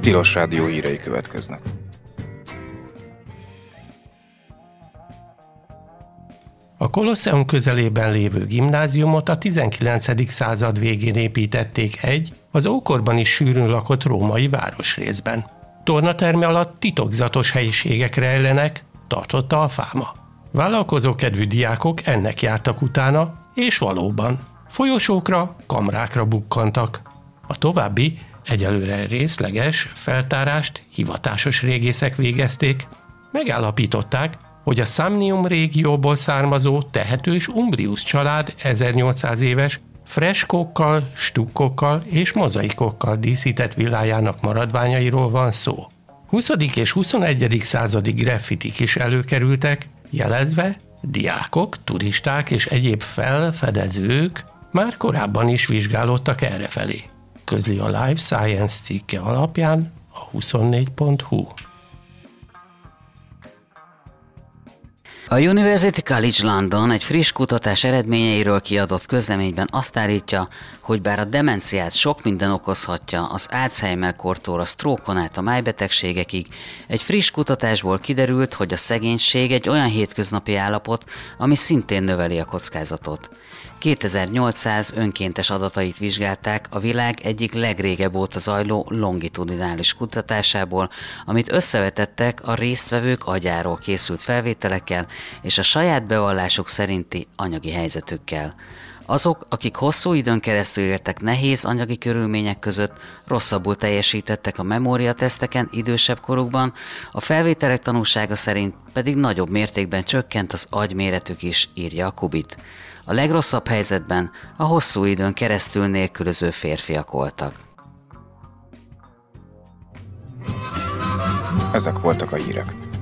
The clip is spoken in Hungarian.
Tilos Rádió hírei következnek. A Kolosseum közelében lévő gimnáziumot a 19. század végén építették az ókorban is sűrűn lakott római városrészben. Tornaterme alatt titokzatos helyiségek rejlenek, tartotta a fáma. Vállalkozókedvű diákok ennek jártak utána, és valóban folyosókra, kamrákra bukkantak. A további, egyelőre részleges feltárást hivatásos régészek végezték. Megállapították, hogy a Samnium régióból származó tehetős Umbrius család 1800 éves freskókkal, stukkókkal és mozaikokkal díszített villájának maradványairól van szó. 20. és 21. századi graffitik is előkerültek, jelezve, diákok, turisták és egyéb felfedezők már korábban is vizsgálódtak errefelé. Közli a Life Science cikke alapján a 24.hu. A University College London egy friss kutatás eredményeiről kiadott közleményben azt állítja, hogy bár a demenciát sok minden okozhatja, az Alzheimer-kortól a stroke-on át a májbetegségekig, egy friss kutatásból kiderült, hogy a szegénység egy olyan hétköznapi állapot, ami szintén növeli a kockázatot. 2800 önkéntes adatait vizsgálták a világ egyik legrégebb óta zajló longitudinális kutatásából, amit összevetettek a résztvevők agyáról készült felvételekkel és a saját bevallásuk szerinti anyagi helyzetükkel. Azok, akik hosszú időn keresztül éltek nehéz anyagi körülmények között, rosszabbul teljesítettek a memóriateszteken idősebb korukban, a felvételek tanúsága szerint pedig nagyobb mértékben csökkent az agyméretük is, írja a Kubit. A legrosszabb helyzetben a hosszú időn keresztül nélkülöző férfiak voltak. Ezek voltak a hírek.